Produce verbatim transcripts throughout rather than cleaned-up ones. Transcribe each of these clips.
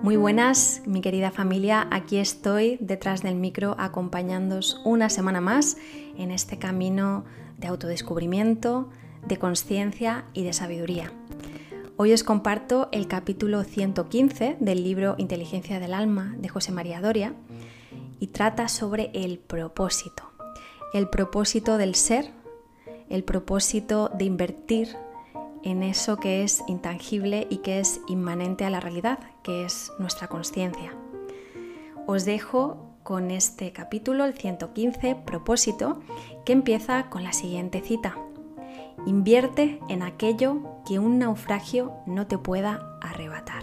Muy buenas, mi querida familia, aquí estoy detrás del micro acompañándoos una semana más en este camino de autodescubrimiento, de conciencia y de sabiduría. Hoy os comparto el capítulo ciento quince del libro Inteligencia del Alma de José María Doria y trata sobre el propósito, el propósito del ser, el propósito de invertir en eso que es intangible y que es inmanente a la realidad, que es nuestra consciencia. Os dejo con este capítulo, el ciento quince, propósito, que empieza con la siguiente cita. Invierte en aquello que un naufragio no te pueda arrebatar.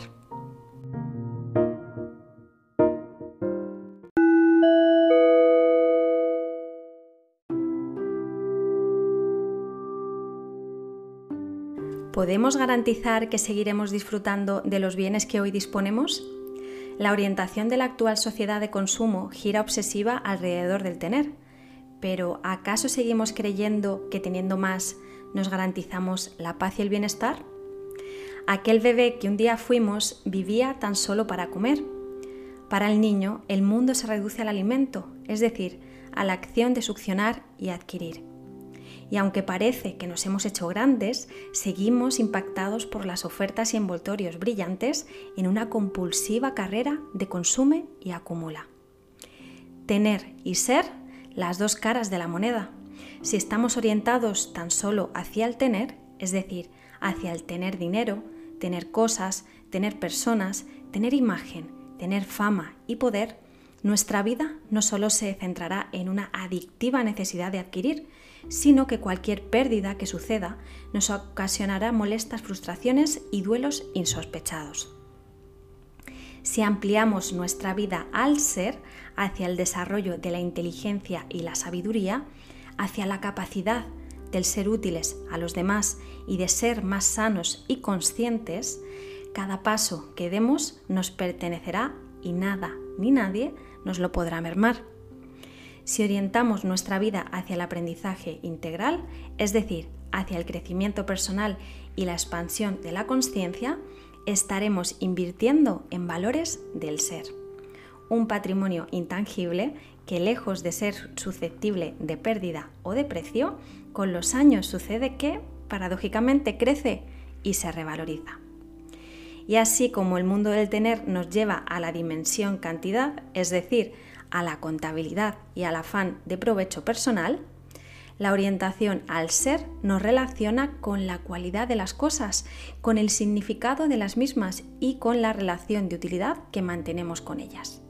¿Podemos garantizar que seguiremos disfrutando de los bienes que hoy disponemos? La orientación de la actual sociedad de consumo gira obsesiva alrededor del tener, pero ¿acaso seguimos creyendo que teniendo más nos garantizamos la paz y el bienestar? Aquel bebé que un día fuimos vivía tan solo para comer. Para el niño, el mundo se reduce al alimento, es decir, a la acción de succionar y adquirir. Y aunque parece que nos hemos hecho grandes, seguimos impactados por las ofertas y envoltorios brillantes en una compulsiva carrera de consume y acumula. Tener y ser, las dos caras de la moneda. Si estamos orientados tan solo hacia el tener, es decir, hacia el tener dinero, tener cosas, tener personas, tener imagen, tener fama y poder, nuestra vida no solo se centrará en una adictiva necesidad de adquirir, sino que cualquier pérdida que suceda nos ocasionará molestas frustraciones y duelos insospechados. Si ampliamos nuestra vida al ser, hacia el desarrollo de la inteligencia y la sabiduría, hacia la capacidad del ser útiles a los demás y de ser más sanos y conscientes, cada paso que demos nos pertenecerá y nada ni nadie nos lo podrá mermar. Si orientamos nuestra vida hacia el aprendizaje integral, es decir, hacia el crecimiento personal y la expansión de la consciencia, estaremos invirtiendo en valores del ser. Un patrimonio intangible que, lejos de ser susceptible de pérdida o de precio, con los años sucede que, paradójicamente, crece y se revaloriza. Y así como el mundo del tener nos lleva a la dimensión cantidad, es decir, a la contabilidad y al afán de provecho personal, la orientación al ser nos relaciona con la cualidad de las cosas, con el significado de las mismas y con la relación de utilidad que mantenemos con ellas.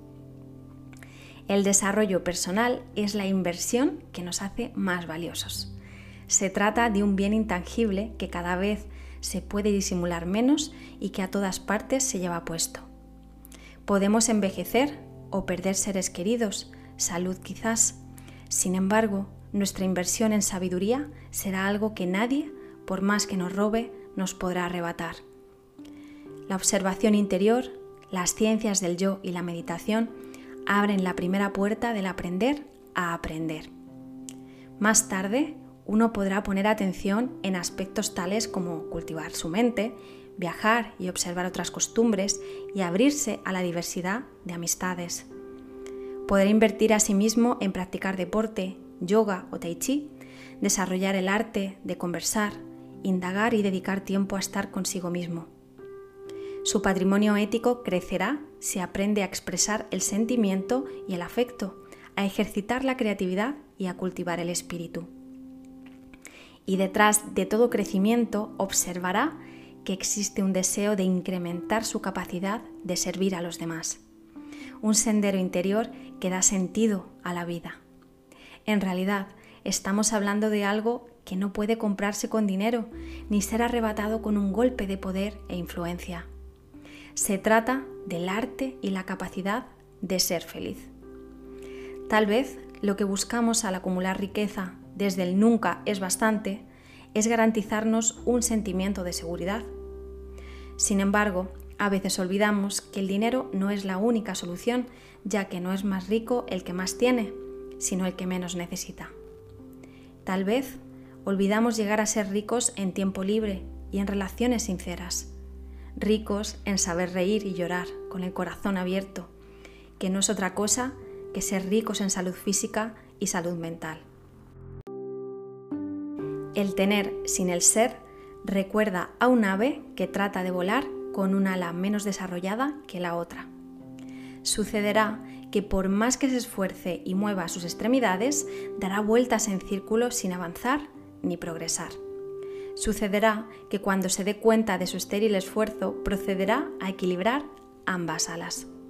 El desarrollo personal es la inversión que nos hace más valiosos. Se trata de un bien intangible que cada vez se puede disimular menos y que a todas partes se lleva puesto. Podemos envejecer o perder seres queridos, salud quizás. Sin embargo, nuestra inversión en sabiduría será algo que nadie, por más que nos robe, nos podrá arrebatar. La observación interior, las ciencias del yo y la meditación abren la primera puerta del aprender a aprender. Más tarde, uno podrá poner atención en aspectos tales como cultivar su mente, viajar y observar otras costumbres y abrirse a la diversidad de amistades. Podrá invertir a sí mismo en practicar deporte, yoga o tai chi, desarrollar el arte de conversar, indagar y dedicar tiempo a estar consigo mismo. Su patrimonio ético crecerá si aprende a expresar el sentimiento y el afecto, a ejercitar la creatividad y a cultivar el espíritu. Y detrás de todo crecimiento observará que existe un deseo de incrementar su capacidad de servir a los demás. Un sendero interior que da sentido a la vida. En realidad, estamos hablando de algo que no puede comprarse con dinero ni ser arrebatado con un golpe de poder e influencia. Se trata del arte y la capacidad de ser feliz. Tal vez lo que buscamos al acumular riqueza desde el nunca es bastante es garantizarnos un sentimiento de seguridad. Sin embargo, a veces olvidamos que el dinero no es la única solución, ya que no es más rico el que más tiene, sino el que menos necesita. Tal vez olvidamos llegar a ser ricos en tiempo libre y en relaciones sinceras. ricos en saber reír y llorar, con el corazón abierto, que no es otra cosa que ser ricos en salud física y salud mental. El tener sin el ser recuerda a un ave que trata de volar con un ala menos desarrollada que la otra. Sucederá que por más que se esfuerce y mueva sus extremidades, dará vueltas en círculo sin avanzar ni progresar. Sucederá que cuando se dé cuenta de su estéril esfuerzo, procederá a equilibrar ambas alas.